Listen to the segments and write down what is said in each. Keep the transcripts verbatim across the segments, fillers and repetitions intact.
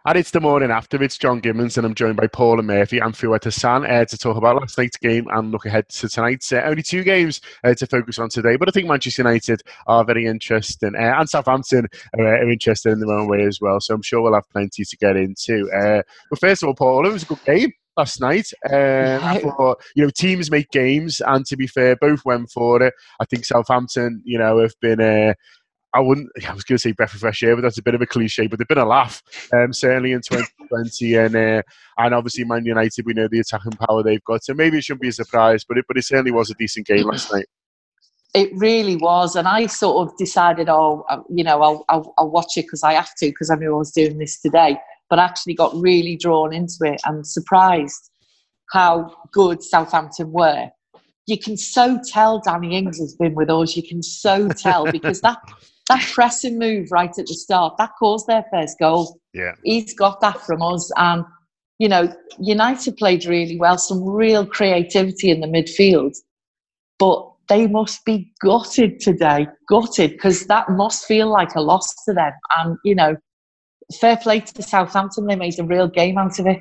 And it's the morning after. It's John Gimmons, and I'm joined by Paul and Murphy and Fuad Hassan uh, to talk about last night's game and look ahead to tonight's. Uh, only two games uh, to focus on today, but I think Manchester United are very interesting, uh, and Southampton are, uh, are interested in their own way as well. So I'm sure we'll have plenty to get into. Uh, but first of all, Paul, it was a good game last night. Um, I thought, you know, teams make games, and to be fair, both went for it. I think Southampton, you know, have been. Uh, I wouldn't. I was going to say breath of fresh air, but that's a bit of a cliche. But they've been a laugh, um, certainly in twenty twenty, and uh, and obviously Man United. We know the attacking power they've got, so maybe it shouldn't be a surprise. But it, but it certainly was a decent game last night. It really was, and I sort of decided, oh, you know, I'll I'll, I'll watch it because I have to, because I knew I was doing this today. But I actually got really drawn into it and surprised how good Southampton were. You can so tell Danny Ings has been with us. You can so tell because that. That pressing move right at the start, that caused their first goal. Yeah. He's got that from us. And, you know, United played really well, some real creativity in the midfield. But they must be gutted today, gutted, because that must feel like a loss to them. And, you know, fair play to Southampton, they made a real game out of it.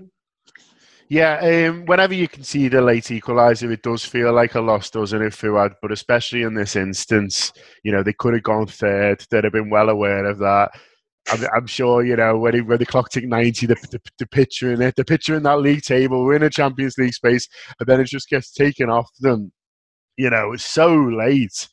Yeah, um, whenever you concede a late equaliser, it does feel like a loss, doesn't it, Fuad? But especially in this instance, you know, they could have gone third. They'd have been well aware of that. I'm, I'm sure, you know, when, he, when the clock ticked ninety, the, the, the picture in it, the picture in that league table, we're in a Champions League space, and then it just gets taken off them. You know, it's so late.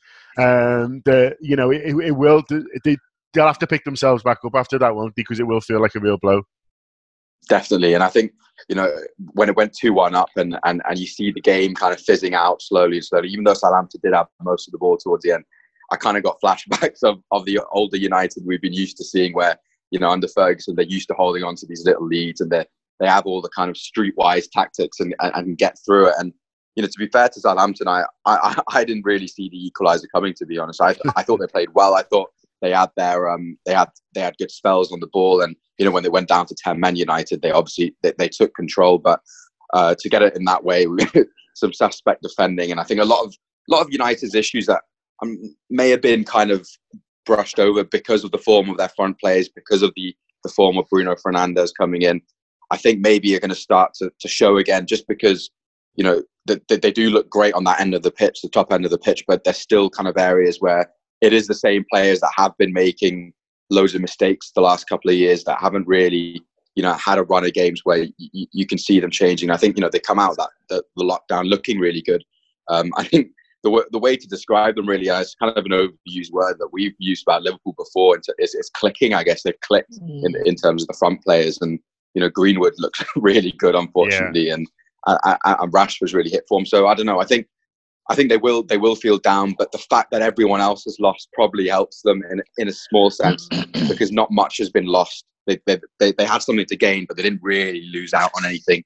Um, the, you know, it, it will, they, they'll have to pick themselves back up after that one because it will feel like a real blow. Definitely. And I think, you know, when it went two one up and, and, and you see the game kind of fizzing out slowly and slowly, even though Southampton did have most of the ball towards the end, I kind of got flashbacks of, of the older United we've been used to seeing where, you know, under Ferguson, they're used to holding on to these little leads and they they have all the kind of streetwise tactics and, and, and get through it. And, you know, to be fair to Southampton, I, I, I didn't really see the equaliser coming, to be honest. I, I thought they played well. I thought they had their um they had they had good spells on the ball, and you know when they went down to ten men United, they obviously they, they took control, but uh, to get it in that way, some suspect defending, and I think a lot of a lot of United's issues that um, may have been kind of brushed over because of the form of their front players, because of the the form of Bruno Fernandes coming in. I think maybe you're going to start to to show again, just because you know that they, they do look great on that end of the pitch, the top end of the pitch, but there's still kind of areas where it is the same players that have been making loads of mistakes the last couple of years that haven't really, you know, had a run of games where y- you can see them changing. I think, you know, they come out of that the, the lockdown looking really good. Um, I think the w- the way to describe them really is kind of an overused word that we've used about Liverpool before. It's, it's, it's clicking, I guess. They've clicked mm. in, in terms of the front players. And, you know, Greenwood looks really good, unfortunately. Yeah. And, uh, and Rashford's really hit form. So I don't know. I think I think they will they will feel down, but the fact that everyone else has lost probably helps them in in a small sense because not much has been lost. They they they, they had something to gain, but they didn't really lose out on anything.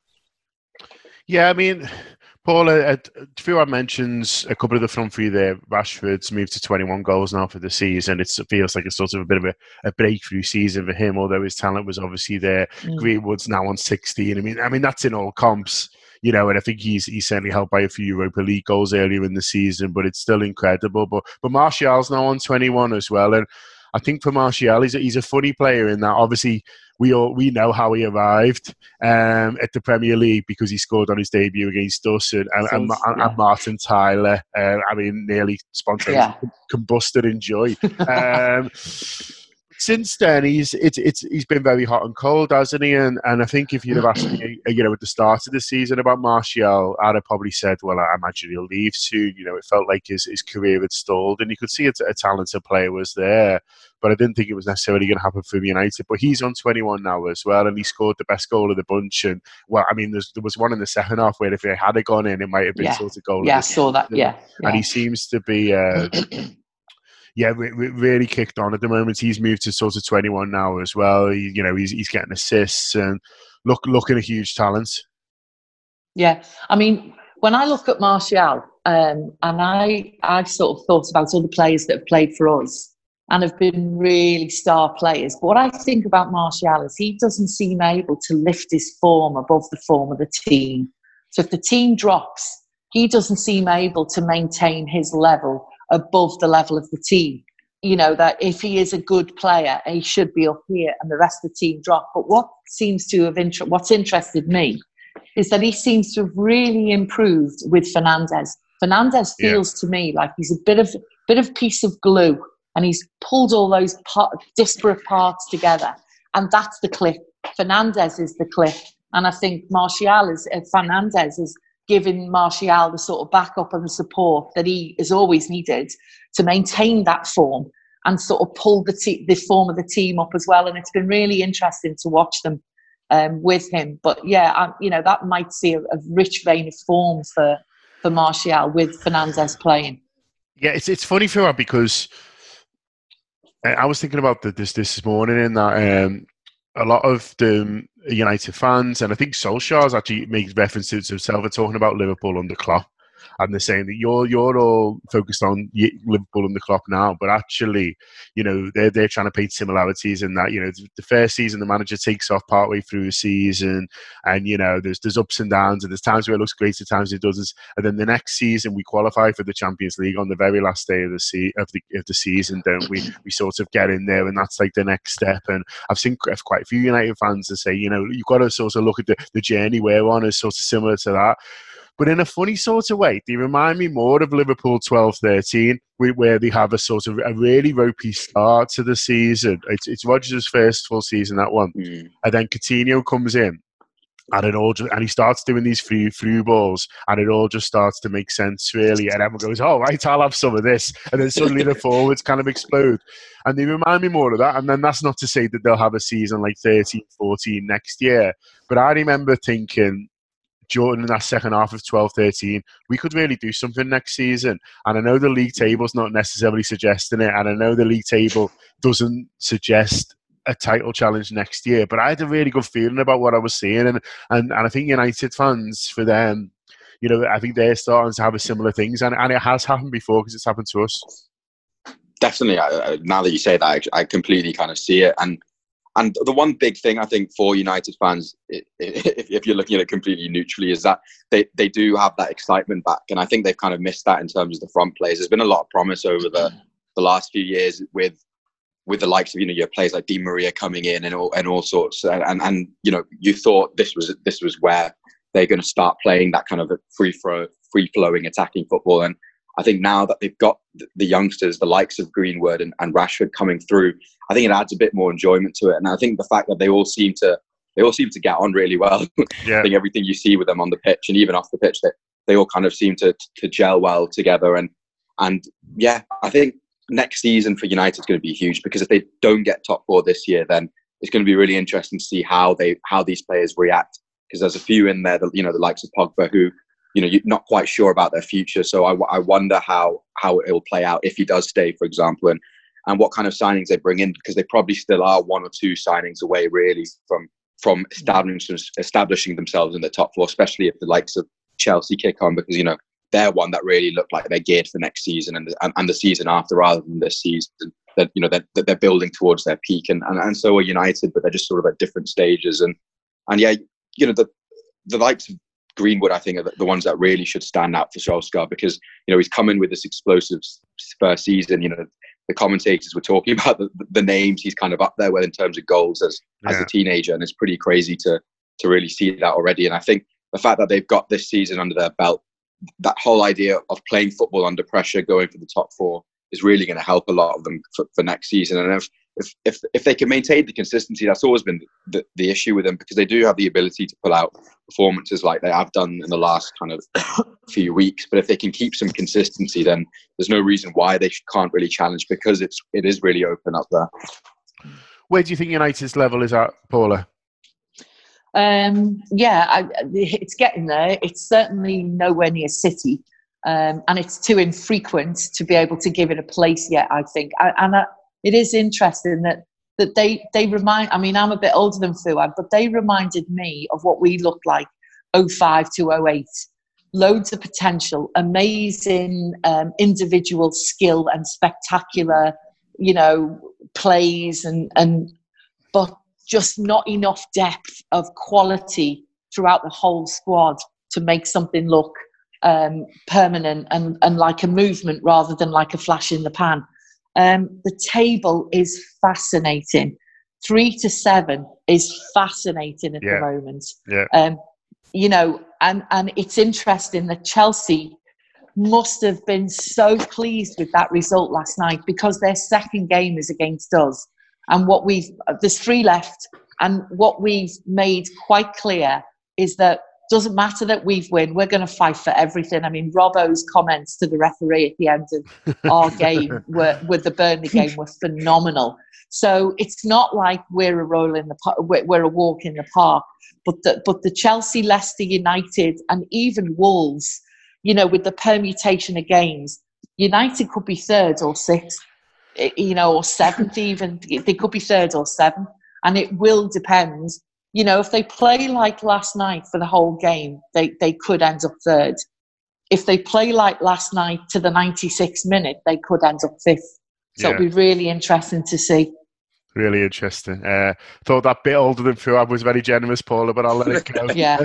Yeah, I mean, Paul, uh, Fuad mentions a couple of the front three there. Rashford's moved to twenty-one goals now for the season. It's, it feels like it's sort of a bit of a, a breakthrough season for him, although his talent was obviously there. Mm. Greenwood's now on sixteen. I mean, I mean that's in all comps. You know, and I think he's he's certainly helped by a few Europa League goals earlier in the season, but it's still incredible. But but Martial's now on twenty-one as well, and I think for Martial, he's a, he's a funny player in that. Obviously, we all we know how he arrived um, at the Premier League because he scored on his debut against us, and and, and, yeah. and Martin Tyler. Uh, I mean, nearly spontaneously yeah. combusted in joy. um, Since then, he's it's it's he's been very hot and cold, hasn't he? And and I think if you'd have asked me, you know, at the start of the season about Martial, I'd have probably said, well, I imagine he'll leave soon. You know, it felt like his, his career had stalled, and you could see a, a talented player was there, but I didn't think it was necessarily going to happen for United. But he's on twenty-one now as well, and he scored the best goal of the bunch. And well, I mean, there's, there was one in the second half where if it had gone in, it might have been yeah. sort of goal. Yeah, I saw that. Yeah, yeah, and he seems to be. Uh, Yeah, re- re- really kicked on at the moment. He's moved to sort of twenty-one now as well. He, you know, he's he's getting assists and look looking a huge talent. Yeah, I mean, when I look at Martial, um, and I I've sort of thought about all the players that have played for us and have been really star players. But what I think about Martial is he doesn't seem able to lift his form above the form of the team. So if the team drops, he doesn't seem able to maintain his level above the level of the team. you know, that if he is a good player, he should be up here and the rest of the team drop. But what seems to have inter- what's interested me is that he seems to have really improved with Fernandes. Fernandes feels yeah. to me like he's a bit of bit of piece of glue, and he's pulled all those part, disparate parts together, and that's the click. Fernandes is the click, and I think Martial is uh, Fernandes is giving Martial the sort of backup and the support that he has always needed to maintain that form and sort of pull the te- the form of the team up as well. And it's been really interesting to watch them um, with him. But yeah, I, you know, that might see a, a rich vein of form for, for Martial with Fernandes playing. Yeah, it's it's funny for her because I was thinking about this this morning in that um, a lot of the United fans, and I think Solskjaer's actually makes reference to himself, are talking about Liverpool under Klopp, and they're saying that you're you're all focused on Liverpool under Klopp now, but actually, you know, they're they're trying to paint similarities in that, you know, the first season the manager takes off partway through the season, and you know, there's there's ups and downs, and there's times where it looks great, at times it doesn't, and then the next season we qualify for the Champions League on the very last day of the se- of the of the season, don't we? We sort of get in there, and that's like the next step. And I've seen quite a few United fans that say, you know, you've got to sort of look at the, the journey we're on as sort of similar to that. But in a funny sort of way, they remind me more of Liverpool twelve thirteen, where they have a sort of a really ropey start to the season. It's, it's Rodgers' first full season, that one. Mm. And then Coutinho comes in, and it all just, and he starts doing these through, through balls, and it all just starts to make sense, really. And everyone goes, oh, right, I'll have some of this. And then suddenly the forwards kind of explode. And they remind me more of that. And then that's not to say that they'll have a season like thirteen fourteen next year. But I remember thinking, Jordan, in that second half of twelve thirteen, we could really do something next season. And I know the league table's not necessarily suggesting it, and I know the league table doesn't suggest a title challenge next year, but I had a really good feeling about what I was seeing, and and, and I think United fans, for them, you know, I think they're starting to have a similar things, and, and it has happened before because it's happened to us. Definitely. I, now that you say that, I, I completely kind of see it. And And the one big thing I think for United fans, if, if you're looking at it completely neutrally, is that they, they do have that excitement back. And I think they've kind of missed that in terms of the front players. There's been a lot of promise over the, the last few years with with the likes of, you know, your players like Di Maria coming in and all, and all sorts. And, and, and, you know, you thought this was this was where they're going to start playing that kind of a free flow, free flowing attacking football. And I think now that they've got the youngsters, the likes of Greenwood and, and Rashford coming through, I think it adds a bit more enjoyment to it. And I think the fact that they all seem to they all seem to get on really well. Yeah. I think everything you see with them on the pitch and even off the pitch, they, they all kind of seem to to gel well together. And and yeah, I think next season for United is going to be huge, because if they don't get top four this year, then it's going to be really interesting to see how they how these players react. Because there's a few in there, that, you know, the likes of Pogba, who, you know, you're not quite sure about their future. So I, I wonder how how it will play out if he does stay, for example, and and what kind of signings they bring in, because they probably still are one or two signings away, really, from from establishing establishing themselves in the top four, especially if the likes of Chelsea kick on, because, you know, they're one that really look like they're geared for next season and and, and the season after, rather than this season. That, you know, that they're, they're building towards their peak, and, and and so are United, but they're just sort of at different stages. And and yeah, you know, the the likes of Greenwood, I think, are the ones that really should stand out for Solskjaer, because, you know, he's come in with this explosive first season. You know, the commentators were talking about the, the names he's kind of up there with in terms of goals as yeah. as a teenager, and it's pretty crazy to to really see that already. And I think the fact that they've got this season under their belt, that whole idea of playing football under pressure, going for the top four, is really going to help a lot of them for, for next season. And if, if if if they can maintain the consistency, that's always been the, the issue with them, because they do have the ability to pull out performances like they have done in the last kind of few weeks. But if they can keep some consistency, then there's no reason why they can't really challenge, because it's it is really open up there. Where do you think United's level is at, Paula? Um, yeah, I, it's getting there. It's certainly nowhere near City. Um, and it's too infrequent to be able to give it a place yet, I think. I, and I, it is interesting that that they, they remind, I mean, I'm a bit older than Fuad, but they reminded me of what we looked like oh five to oh eight. Loads of potential, amazing um, individual skill and spectacular, you know, plays, and, and but just not enough depth of quality throughout the whole squad to make something look Um, permanent and, and like a movement rather than like a flash in the pan. Um, the table is fascinating. Three to seven is fascinating at yeah. the moment. Yeah. Um, you know, and, and it's interesting that Chelsea must have been so pleased with that result last night, because their second game is against us. And what we've, there's three left, and what we've made quite clear is that doesn't matter that we've won, we're going to fight for everything. I mean, Robbo's comments to the referee at the end of our game were, with the Burnley game were phenomenal. So it's not like we're a roll in the park, we're a walk in the park, but the, but the Chelsea, Leicester United, and even Wolves, you know, with the permutation of games, United could be third or sixth, you know, or seventh even. They could be third or seventh, and it will depend. You know, if they play like last night for the whole game, they, they could end up third. If they play like last night to the ninety-sixth minute, they could end up fifth. So Yeah. it'll be really interesting to see. Really interesting. Uh, thought that bit older than Fuad was very generous, Paula, but I'll let it go. Yeah.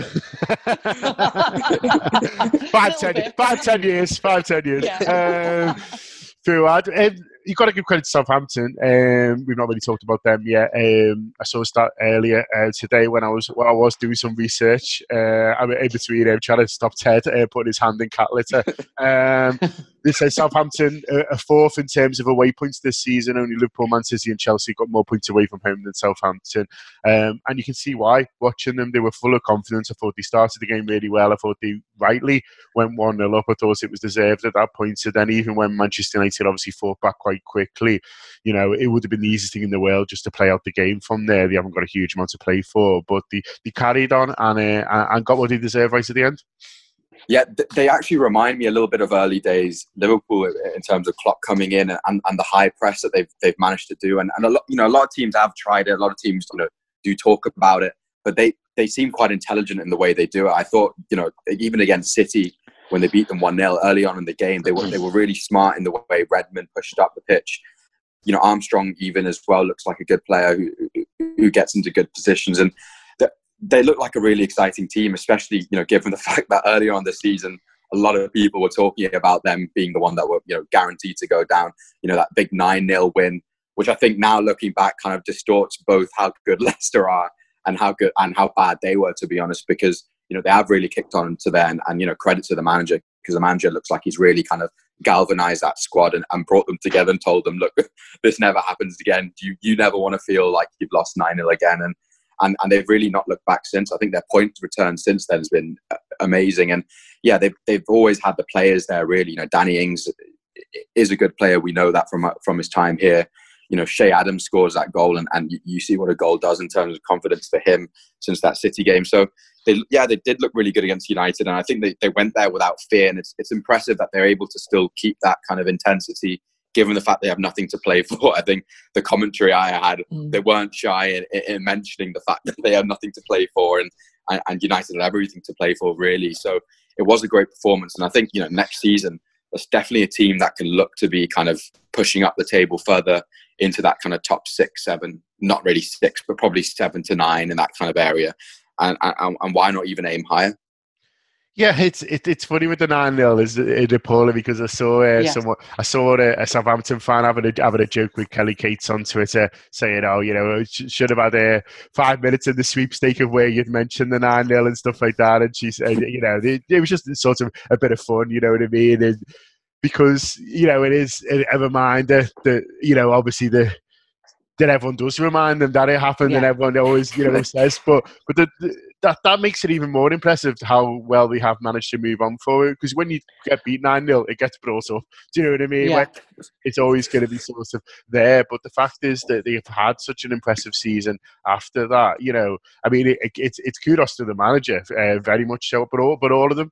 five, ten, five, ten years. Five, ten years. Yeah. Um, Fuad, um, you've got to give credit to Southampton. Um, we've not really talked about them yet. Um, I saw a stat earlier uh, today when I was when I was doing some research. Uh, I'm in between um, trying to stop Ted uh, putting his hand in cat litter. Um, they say Southampton uh, are fourth in terms of away points this season. Only Liverpool, Man City and Chelsea got more points away from home than Southampton. Um, and you can see why. Watching them, they were full of confidence. I thought they started the game really well. I thought they rightly went one nil up. I thought it was deserved at that point. So then even when Manchester United obviously fought back quite quickly, you know, it would have been the easiest thing in the world just to play out the game from there. They haven't got a huge amount to play for. But they, they carried on and, uh, and got what they deserved right at the end. Yeah, they actually remind me a little bit of early days Liverpool in terms of Klopp coming in and, and the high press that they've they've managed to do. And, and a lot, you know, a lot of teams have tried it. A lot of teams, you know, do talk about it, but they they seem quite intelligent in the way they do it. I thought, you know, even against City when they beat them one nil early on in the game, they were they were really smart in the way Redmond pushed up the pitch. You know, Armstrong even as well looks like a good player who who gets into good positions, and they look like a really exciting team, especially, you know, given the fact that earlier on this season, a lot of people were talking about them being the one that were, you know, guaranteed to go down. You know, that big nine nil win, which I think now looking back kind of distorts both how good Leicester are and how good and how bad they were, to be honest, because, you know, they have really kicked on to there, and, and you know, credit to the manager, because the manager looks like he's really kind of galvanized that squad and, and brought them together and told them, look, this never happens again. You you never want to feel like you've lost nine nil again. And And, and they've really not looked back since. I think their point return since then has been amazing. And yeah, they've they've always had the players there. Really, you know, Danny Ings is a good player. We know that from from his time here. You know, Shea Adams scores that goal, and, and you, you see what a goal does in terms of confidence for him since that City game. So they yeah, they did look really good against United, and I think they, they went there without fear. And it's it's impressive that they're able to still keep that kind of intensity, given the fact they have nothing to play for. I think the commentary I had, mm. they weren't shy in, in mentioning the fact that they have nothing to play for, and, and, and United have everything to play for, really. So it was a great performance. And I think, you know, next season, there's definitely a team that can look to be kind of pushing up the table further into that kind of top six, seven, not really six, but probably seven to nine in that kind of area. And, and, and why not even aim higher? Yeah, it's it, it's funny with the nine nil, is it, Paula? Because I saw uh, yeah. someone, I saw a, a Southampton fan having a having a joke with Kelly Cates on Twitter, saying, "Oh, you know, should have had uh, five minutes in the sweepstake of where you'd mentioned the nine nil and stuff like that." And she said, "You know, it, it was just sort of a bit of fun, you know what I mean?" And because you know, it is a reminder that you know, obviously the. That everyone does remind them that it happened, yeah. and everyone always, you know, says. But but the, the, that that makes it even more impressive how well they have managed to move on forward. Because when you get beat nine nil, it gets brought up. Do you know what I mean? Yeah. Like, it's always going to be sort of there. But the fact is that they've had such an impressive season after that. You know, I mean, it, it, it's it's kudos to the manager, uh, very much so. But all but all of them.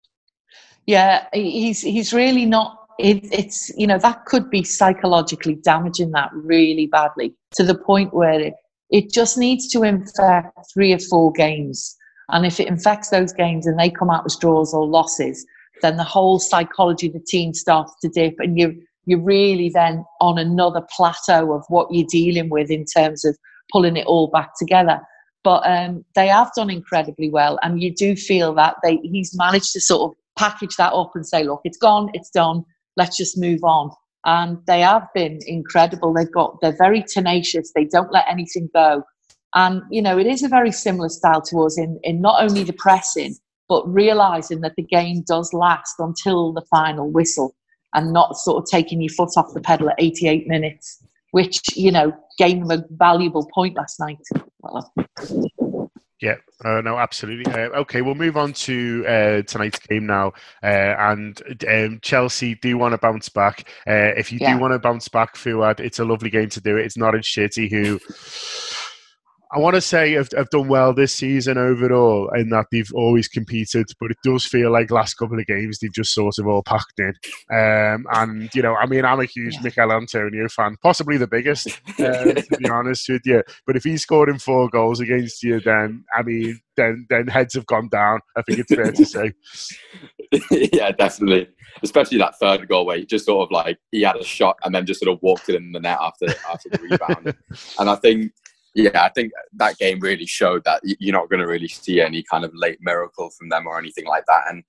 Yeah, he's he's really not. It, it's, you know, that could be psychologically damaging that really badly to the point where it, it just needs to infect three or four games. And if it infects those games and they come out as draws or losses, then the whole psychology of the team starts to dip, and you, you're really then on another plateau of what you're dealing with in terms of pulling it all back together. But um, they have done incredibly well, and you do feel that they he's managed to sort of package that up and say, look, it's gone, it's done. Let's just move on. And they have been incredible. They've got, they're very tenacious. They don't let anything go. And, you know, it is a very similar style to us in, in not only the pressing, but realising that the game does last until the final whistle and not sort of taking your foot off the pedal at eighty-eight minutes, which, you know, gave them a valuable point last night. Well, yeah, uh, no, absolutely. Uh, okay, we'll move on to uh, tonight's game now. Uh, and um, Chelsea do want to bounce back. Uh, if you yeah. do want to bounce back, Fuad, it's a lovely game to do it. It's Norwich City, who I want to say have, have done well this season overall in that they've always competed, but it does feel like last couple of games they've just sort of all packed in. Um, and, you know, I mean, I'm a huge yeah. Mikel Antonio fan, possibly the biggest, uh, to be honest with you. But if he's scoring four goals against you, then, I mean, then then heads have gone down, I think it's fair to say. Yeah, definitely. Especially that third goal where he just sort of like, he had a shot and then just sort of walked it in the net after, after the rebound. And I think, Yeah, I think that game really showed that you're not going to really see any kind of late miracle from them or anything like that. And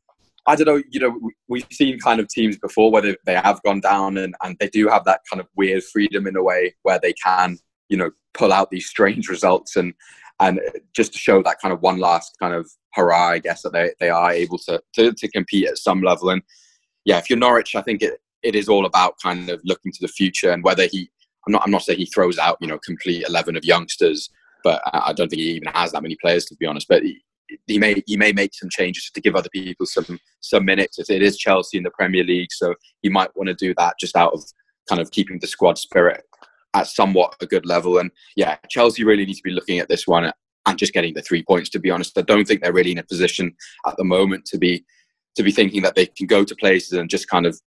I don't know, you know, we've seen kind of teams before where they, they have gone down and, and they do have that kind of weird freedom in a way where they can, you know, pull out these strange results and and just to show that kind of one last kind of hurrah, I guess, that they, they are able to, to to compete at some level. And yeah, if you're Norwich, I think it, it is all about kind of looking to the future and whether he, I'm not, I'm not saying he throws out, you know, complete eleven of youngsters, but I don't think he even has that many players, to be honest. But he, he may he may make some changes to give other people some some minutes. It is Chelsea in the Premier League, so he might want to do that just out of kind of keeping the squad spirit at somewhat a good level. And yeah, Chelsea really need to be looking at this one and just getting the three points, to be honest. I don't think they're really in a position at the moment to be to be thinking that they can go to places and just kind of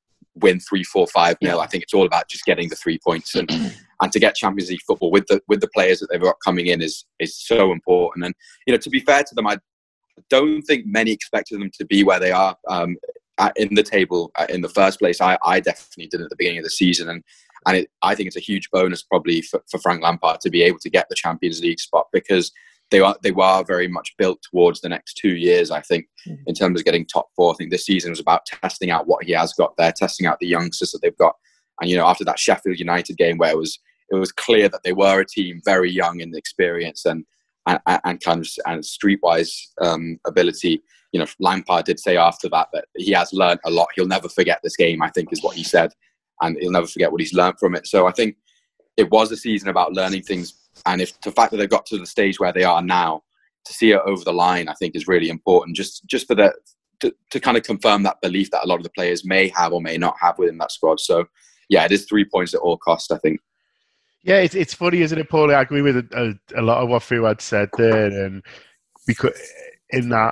win three, four, five nil. I think it's all about just getting the three points and and to get Champions League football with the with the players that they've got coming in is is so important. And you know, to be fair to them, I don't think many expected them to be where they are um, in the table in the first place. I, I definitely did at the beginning of the season, and and it, I think it's a huge bonus probably for, for Frank Lampard to be able to get the Champions League spot because they are they were very much built towards the next two years. I think mm-hmm. in terms of getting top four. I think this season was about testing out what he has got there, testing out the youngsters that they've got. And you know, after that Sheffield United game where it was it was clear that they were a team very young in experience and and, and kind of and streetwise um, ability. You know, Lampard did say after that that he has learned a lot. He'll never forget this game, I think, is what he said, and he'll never forget what he's learned from it. So I think it was a season about learning things. And if the fact that they've got to the stage where they are now, to see it over the line, I think is really important. Just just for the to, to kind of confirm that belief that a lot of the players may have or may not have within that squad. So yeah, it is three points at all costs, I think. Yeah, it's it's funny, isn't it, Paul? I agree with a, a, a lot of what Fuad said there, and because in that,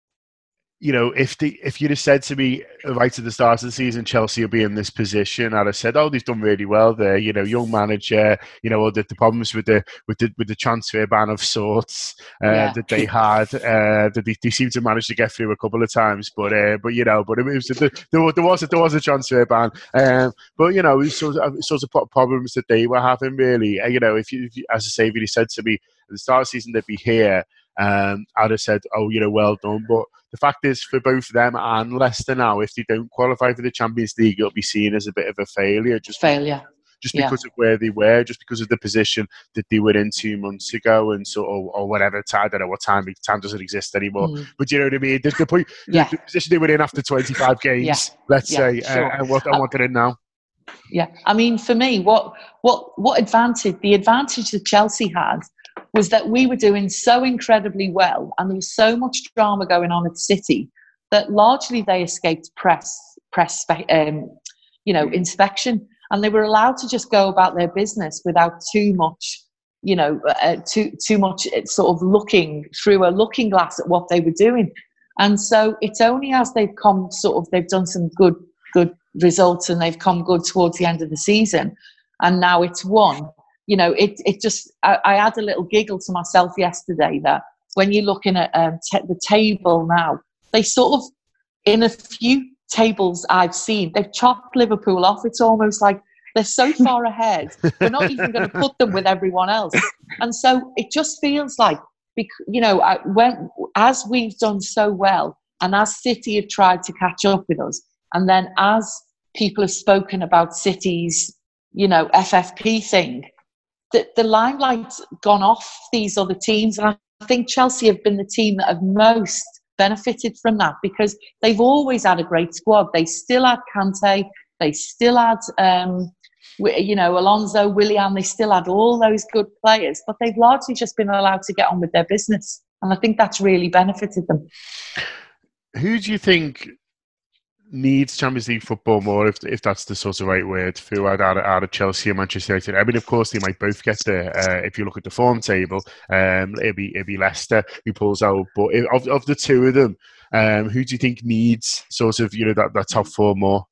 you know, if the if you'd have said to me right at the start of the season, Chelsea will be in this position, I'd have said, "Oh, they've done really well there." You know, young manager. You know, the, the problems with the with the with the transfer ban of sorts uh, yeah. that they had, uh, that they, they seemed to manage to get through a couple of times. But uh, but you know, but it was there, there was a, there was a transfer ban. Um, but you know, it was sort of, sort of problems that they were having really. Uh, you know, if you, if you as a Saviour, he said to me at the start of the season they'd be here. Um, I'd have said, oh, you know, well done. But the fact is, for both them and Leicester now, if they don't qualify for the Champions League, it'll be seen as a bit of a failure. Just failure. Just because yeah. of where they were, just because of the position that they were in two months ago, and so or, or whatever time. I don't know what time. Time doesn't exist anymore. Mm. But you know what I mean. The, the, point, yeah. the, the position they were in after twenty-five games, yeah. let's yeah, say, sure. uh, and what I want it in now. Yeah, I mean, for me, what what what advantage? The advantage that Chelsea had was that we were doing so incredibly well, and there was so much drama going on at City that largely they escaped press press um, you know inspection, and they were allowed to just go about their business without too much you know uh, too too much sort of looking through a looking glass at what they were doing. And so it's only as they've come sort of they've done some good good results and they've come good towards the end of the season, and now it's won. You know, it it just, I, I had a little giggle to myself yesterday that when you're looking at um, t- the table now, they sort of, in a few tables I've seen, they've chopped Liverpool off. It's almost like they're so far ahead, we're not even going to put them with everyone else. And so it just feels like, you know, when as we've done so well, and as City have tried to catch up with us, and then as people have spoken about City's, you know, F F P thing. The, the limelight's gone off these other teams, and I think Chelsea have been the team that have most benefited from that, because they've always had a great squad. They still had Kante, they still had, um, you know, Alonso, Willian, they still had all those good players, but they've largely just been allowed to get on with their business. And I think that's really benefited them. Who do you think needs Champions League football more, if if that's the sort of right word, Fuad, out of, out of Chelsea and Manchester United? I mean, of course, they might both get there. Uh, if you look at the form table, um, it'd be it'd be Leicester who pulls out. But if, of of the two of them, um, who do you think needs sort of, you know, that, that top four more?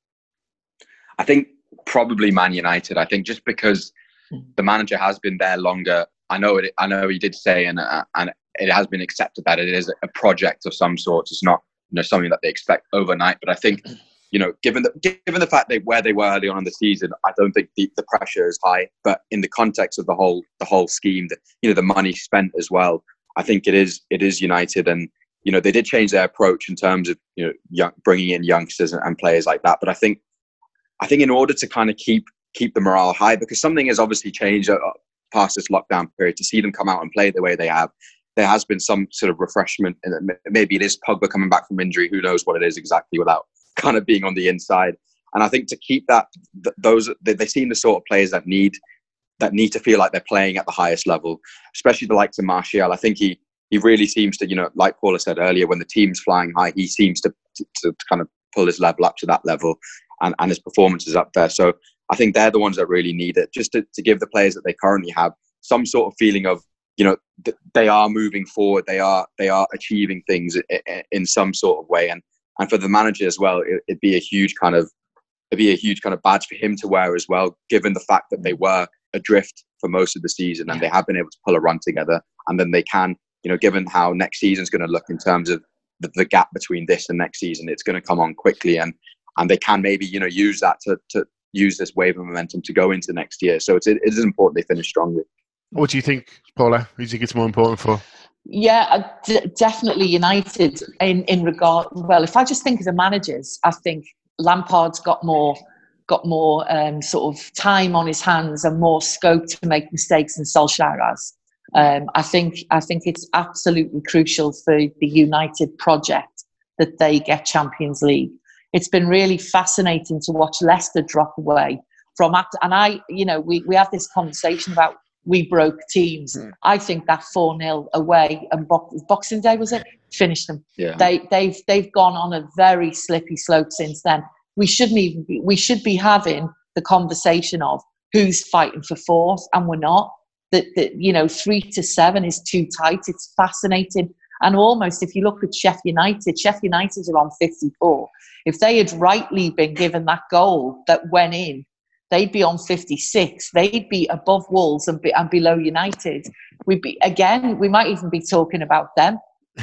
I think probably Man United. I think just because the manager has been there longer. I know it. I know he did say, and uh, and it has been accepted that it is a project of some sort. It's not, you know, something that they expect overnight. But I think, you know, given the given the fact they where they were early on in the season, I don't think the, the pressure is high. But in the context of the whole the whole scheme, that, you know, the money spent as well, I think it is it is United. And, you know, they did change their approach in terms of, you know, young, bringing in youngsters and, and players like that. But I think I think in order to kind of keep keep the morale high, because something has obviously changed uh, past this lockdown period, to see them come out and play the way they have. There has been some sort of refreshment. And maybe it is Pogba coming back from injury. Who knows what it is exactly, without kind of being on the inside. And I think to keep that, th- those they, they seem the sort of players that need that need to feel like they're playing at the highest level, especially the likes of Martial. I think he he really seems to, you know, like Paula said earlier, when the team's flying high, he seems to to, to kind of pull his level up to that level, and, and his performance is up there. So I think they're the ones that really need it, just to, to give the players that they currently have some sort of feeling of, you know, th- they are moving forward. They are they are achieving things in, in some sort of way. And and for the manager as well, it, it'd be a huge kind of it'd be a huge kind of badge for him to wear as well, given the fact that they were adrift for most of the season and they have been able to pull a run together. And then they can, you know, given how next season's going to look in terms of the, the gap between this and next season, it's going to come on quickly, and and they can maybe, you know, use that to to use this wave of momentum to go into next year. So it's it is important they finish strongly. What do you think, Paula? Who do you think it's more important for? Yeah, d- definitely United in, in regard. Well, if I just think of the managers, I think Lampard's got more got more um, sort of time on his hands and more scope to make mistakes than Solskjaer has. Um, I think I think it's absolutely crucial for the United project that they get Champions League. It's been really fascinating to watch Leicester drop away from after, and I, you know, we we have this conversation about we broke teams. Mm. I think that four nil away and bo- Boxing Day, was it? Finished them. Yeah. They they've they've gone on a very slippy slope since then. We shouldn't even be, we should be having the conversation of who's fighting for fourth, and we're not. That that you know, three to seven is too tight. It's fascinating. And almost, if you look at Sheffield United, Sheffield United are on fifty-four. If they had rightly been given that goal that went in, they'd be on fifty-six. They'd be above Wolves and, be, and below United. We'd be, again, we might even be talking about them.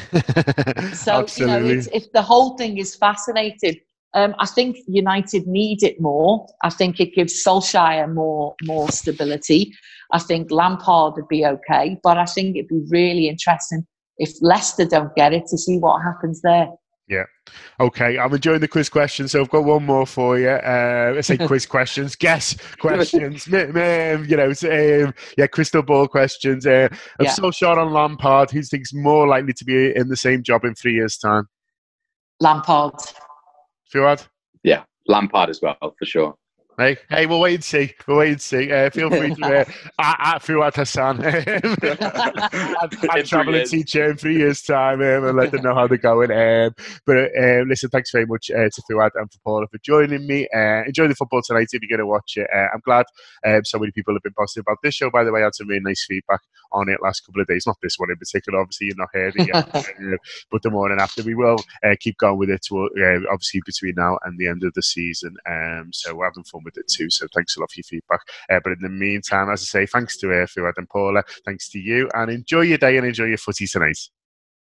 So, Absolutely. you know, it's, it's, the whole thing is fascinating. Um, I think United need it more. I think it gives Solskjaer more, more stability. I think Lampard would be okay, but I think it'd be really interesting if Leicester don't get it, to see what happens there. Yeah. Okay, I'm enjoying the quiz questions, so I've got one more for you. Uh, I say quiz questions, guess questions, you know, um, yeah, crystal ball questions. Uh, of yeah. Solskjaer and Lampard, who thinks more likely to be in the same job in three years' time? Lampard. Fuad? Yeah, Lampard as well, for sure. Hey, hey, we'll wait and see. We'll wait and see. Uh, feel free to uh, at, at Fuad Hassan. I'm travelling teacher in three years' time um, and let them know how they're going. Um, but uh, listen, thanks very much uh, to Fuad and for Paula for joining me. Uh, enjoy the football tonight if you're going to watch it. Uh, I'm glad um, so many people have been positive about this show. By the way, I had some really nice feedback on it last couple of days. Not this one in particular. Obviously, you're not heard it yet. uh, but the morning after, we will uh, keep going with it. To, uh, obviously, between now and the end of the season. Um, so we're having fun with it too, so thanks a lot for your feedback. Uh, but in the meantime, as I say, thanks to uh, Fuad and Paula, thanks to you, and enjoy your day and enjoy your footy tonight.